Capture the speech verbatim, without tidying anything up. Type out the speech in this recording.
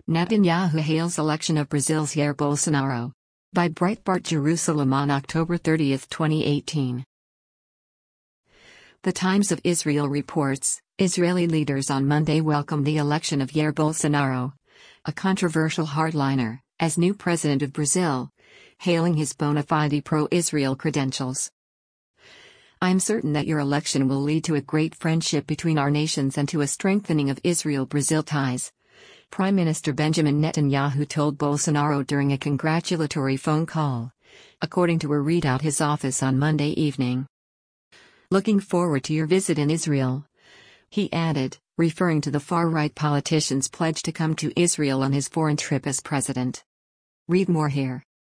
Netanyahu hails election of Brazil's Jair Bolsonaro. By Breitbart Jerusalem on October thirtieth, twenty eighteen. The Times of Israel reports, Israeli leaders on Monday welcomed the election of Jair Bolsonaro, a controversial hardliner, as new president of Brazil, hailing his bona fide pro-Israel credentials. "I am certain that your election will lead to a great friendship between our nations and to a strengthening of Israel-Brazil ties," Prime Minister Benjamin Netanyahu told Bolsonaro during a congratulatory phone call, according to a readout his office on Monday evening. "Looking forward to your visit in Israel," he added, referring to the far-right politician's pledge to come to Israel on his foreign trip as president. Read more here.